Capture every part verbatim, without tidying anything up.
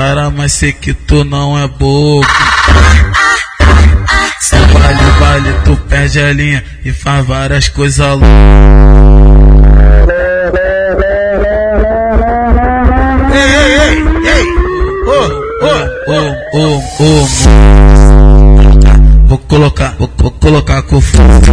cara, mas sei que tu não é bobo. Se vale, vale, tu perde a linha e faz várias coisas loucas. Ei, ei, ei, ei! Ô, ô, ô, ô, ô, vou colocar, vou, vou colocar com força.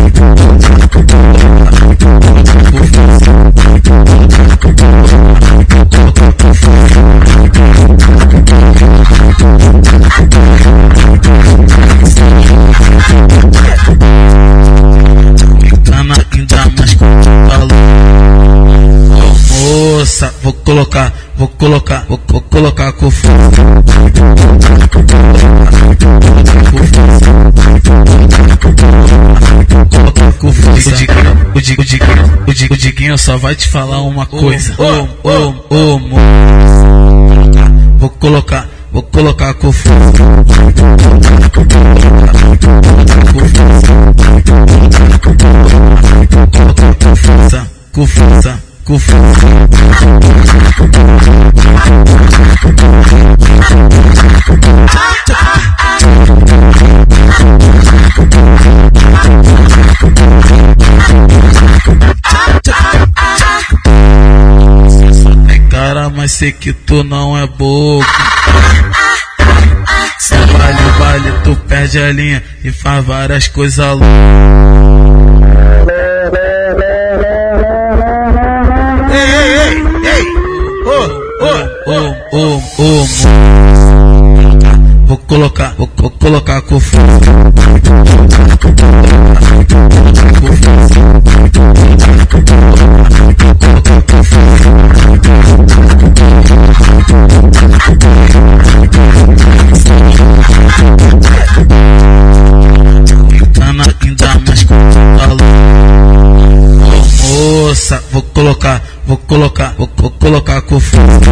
Moça, vou colocar, vou colocar, vou, vou colocar com força. Colocar com força. O Diguinho, o Diguinho, o Diguinho, o Diguinho só vai te falar uma coisa. Ô, ô, ô, moça, vou colocar, vou colocar com força. Com força, com força, com força. Você só tem cara, mas sei que tu não é bobo. Se vale, vale, tu perde a linha e faz várias coisas loucas. ei, ei, ei, ei! Ô, ô, ô, ô, ô, vou colocar, vou, vou colocar com força. Ainda mais com moça, vou colocar, vou colocar, vou, vou colocar com força.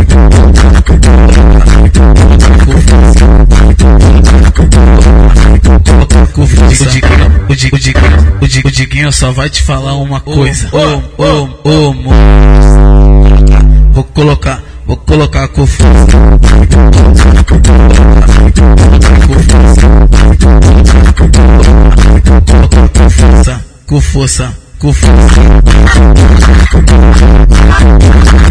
Com força. O Diguinho, o Diguinho, o Diguinho, o Diguinho, o Diguinho só vai te falar uma coisa. Ô, ô, ô, moça, vou colocar, vou colocar com força. Com força, com força, com força.